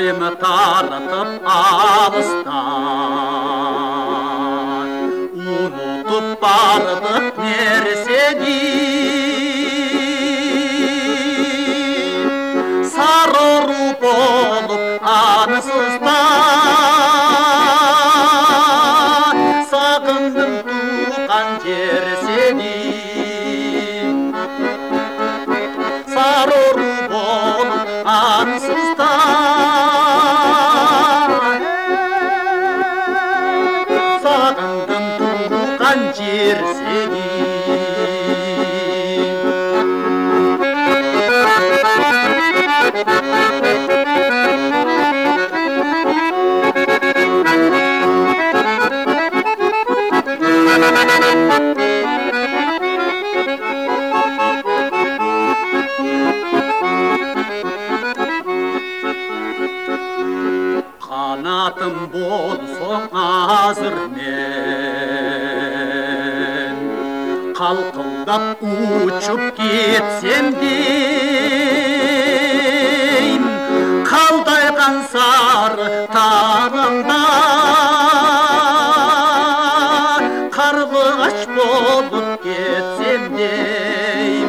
Аймы таратып алыстан, ұмытып бардық нәрсені. Сары ұры болып аңсыздан, сағындым туған жер сені. Сары ұры болып аңсыздан, сағындым туған жер сені. Қанатым болсоң азыр мен, қалқылдап ұшып кетсем дейм, қалдайған сары тағымда қарлығаш болып кетсем дейм.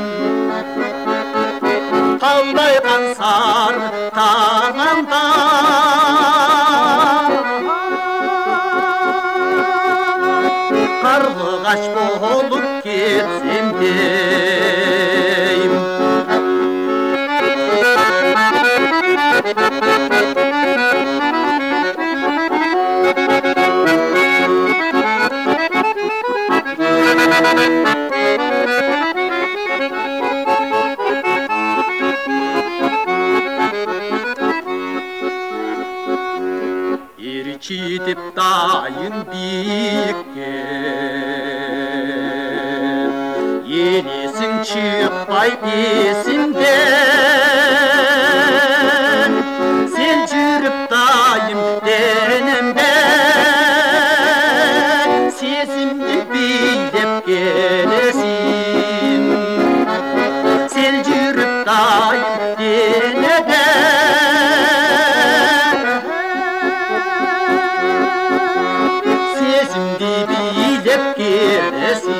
Қалдайған сары тағымда қарлығаш болып кетсем дейм. Жетіп дайын биікке, елесің шықпай есімден, сен жүріп дайым денімде, сезімді билеп келесің. Сен жүріп дайым денімде, сезімді билеп келесің.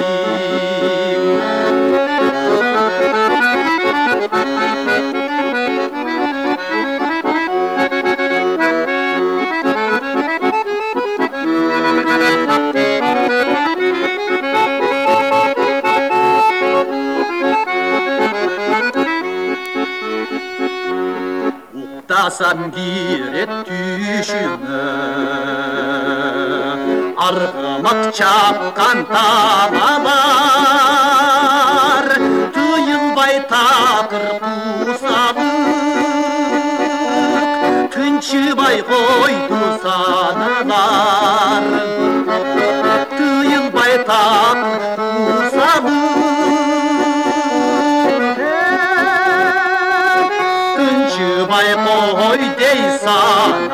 Уқтасам керет түйшіні, арғымақ чапқан тамалар, түйілбай тақыр қусалық, тыншыбай қойды саналар. Түйілбай тақыр қусалық, тыншыбай қой дей сан